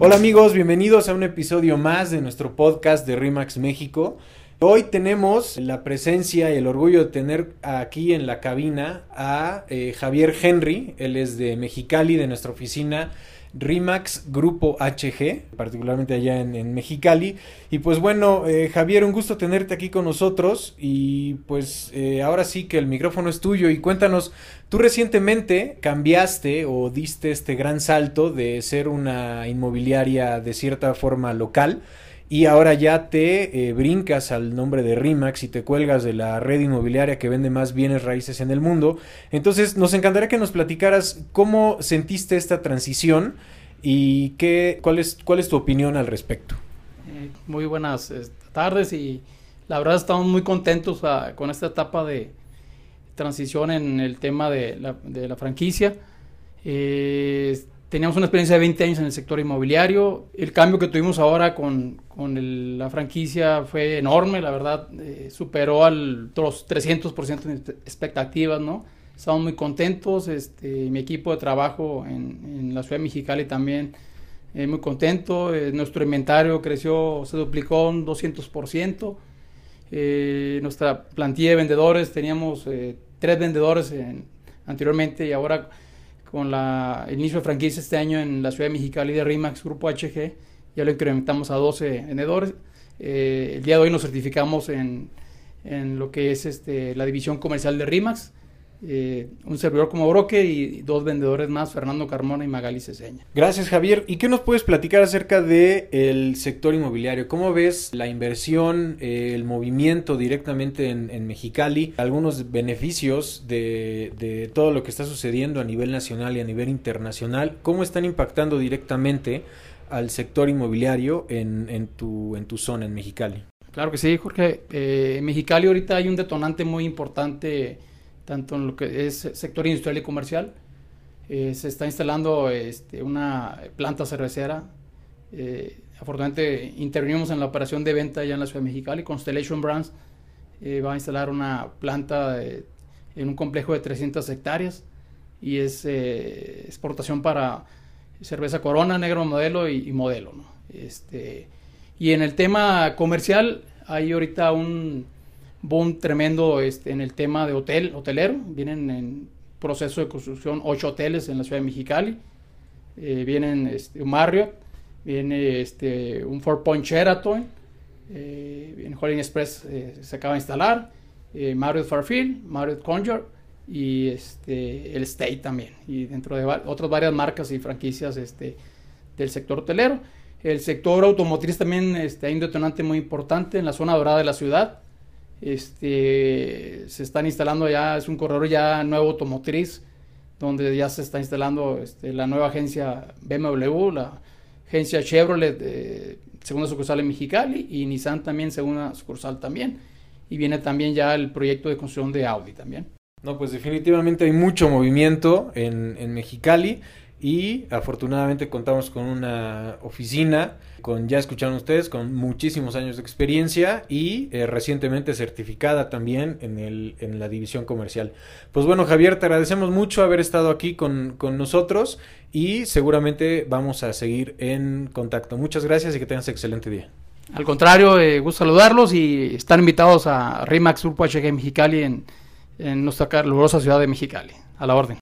Hola amigos, bienvenidos a un episodio más de nuestro podcast de RE/MAX México. Hoy tenemos la presencia y el orgullo de tener aquí en la cabina a Javier Henry. Él es de Mexicali, de nuestra oficina RE/MAX Grupo HG, particularmente allá en Mexicali. Y pues bueno, Javier, un gusto tenerte aquí con nosotros. Y pues ahora sí que el micrófono es tuyo y cuéntanos, tú recientemente cambiaste o diste este gran salto de ser una inmobiliaria de cierta forma local y ahora ya te brincas al nombre de RE/MAX y te cuelgas de la red inmobiliaria que vende más bienes raíces en el mundo. Entonces nos encantaría que nos platicaras cómo sentiste esta transición y cuál es tu opinión al respecto. Muy buenas tardes y la verdad estamos muy contentos con esta etapa de transición en el tema de la franquicia. Teníamos una experiencia de 20 años en el sector inmobiliario. El cambio que tuvimos ahora con la franquicia fue enorme, la verdad, superó los 300% de expectativas, ¿no? Estamos muy contentos, mi equipo de trabajo en la ciudad de Mexicali también muy contento. Nuestro inventario creció, se duplicó un 200%. Nuestra plantilla de vendedores, teníamos 3 vendedores anteriormente y ahora con el inicio de franquicia este año en la ciudad de Mexicali de RE/MAX Grupo HG, ya lo incrementamos a 12 vendedores. El día de hoy nos certificamos en lo que es la división comercial de RE/MAX, un servidor como broker y 2 vendedores más, Fernando Carmona y Magali Ceseña. Gracias, Javier. ¿Y qué nos puedes platicar acerca del sector inmobiliario? ¿Cómo ves la inversión, el movimiento directamente en Mexicali, algunos beneficios de todo lo que está sucediendo a nivel nacional y a nivel internacional? ¿Cómo están impactando directamente al sector inmobiliario en tu zona, en Mexicali? Claro que sí, Jorge. En Mexicali ahorita hay un detonante muy importante tanto en lo que es sector industrial y comercial. Se está instalando una planta cervecera. Afortunadamente intervenimos en la operación de venta allá en la ciudad de Mexicali. Constellation Brands va a instalar una planta en un complejo de 300 hectáreas y es exportación para cerveza Corona, Negro Modelo y Modelo, ¿no? Y en el tema comercial hay ahorita un boom tremendo en el tema de hotelero. Vienen en proceso de construcción 8 hoteles en la ciudad de Mexicali. Vienen un Marriott, viene un Four Point Sheraton, viene Holiday Inn Express, se acaba de instalar, Marriott Fairfield, Marriott Concord y el State también, y dentro de otras varias marcas y franquicias del sector hotelero. El sector automotriz también hay un detonante muy importante en la zona dorada de la ciudad. Se están instalando ya, es un corredor ya nuevo automotriz, donde ya se está instalando la nueva agencia BMW, la agencia Chevrolet, segunda sucursal en Mexicali, y Nissan también, segunda sucursal también. Y viene también ya el proyecto de construcción de Audi también. No, pues definitivamente hay mucho movimiento en Mexicali. Y afortunadamente contamos con una oficina, ya escucharon ustedes, con muchísimos años de experiencia y recientemente certificada también en la división comercial. Pues bueno, Javier, te agradecemos mucho haber estado aquí con nosotros y seguramente vamos a seguir en contacto. Muchas gracias y que tengas excelente día. Al contrario, gusto saludarlos y están invitados a RE/MAX Grupo HG Mexicali en nuestra calurosa ciudad de Mexicali. A la orden.